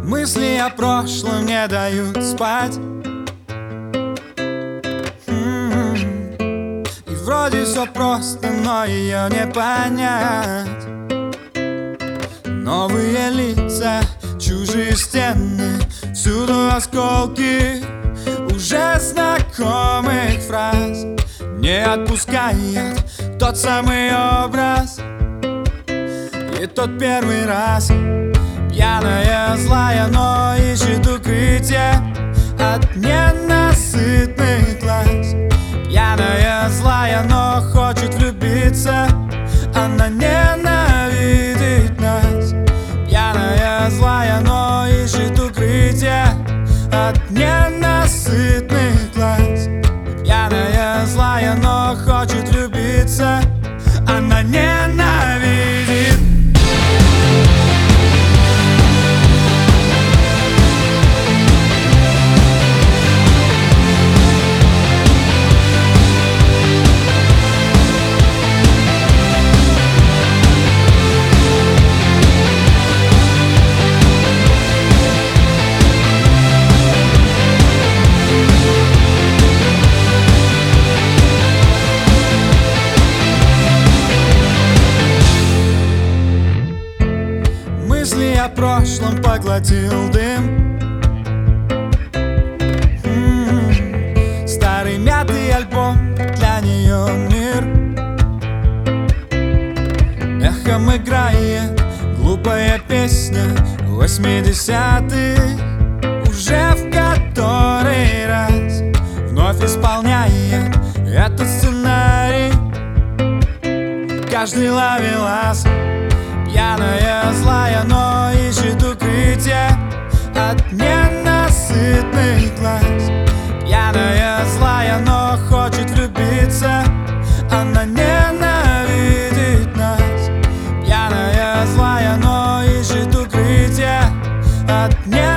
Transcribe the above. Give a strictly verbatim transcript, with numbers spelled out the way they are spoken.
Мысли о прошлом не дают спать. М-м-м. И вроде все просто, но ее не понять. Новые лица, чужие стены, всюду осколки уже знакомых фраз. Не отпускает тот самый образ и тот первый раз. Пьяная, злая, но ищет укрытие от ненасытных глаз. Пьяная, злая, но хочет влюбиться, она ненавидит нас. Пьяная, злая, но ищет укрытие от ненасытных глаз. Пьяная, злая, но хочет влюбиться, она ненавидит. Мысли о прошлом поглотил дым. М-м-м. Старый мятый альбом, для нее мир. Эхом играет глупая песня восьмидесятых, уже в который раз вновь исполняет этот сценарий каждый ловелас. Пьяная, злая, но ищет укрытие от ненасытных глаз. Пьяная, злая, но хочет влюбиться, она ненавидит нас. Пьяная, злая, но ищет укрытие от ненасытных глаз.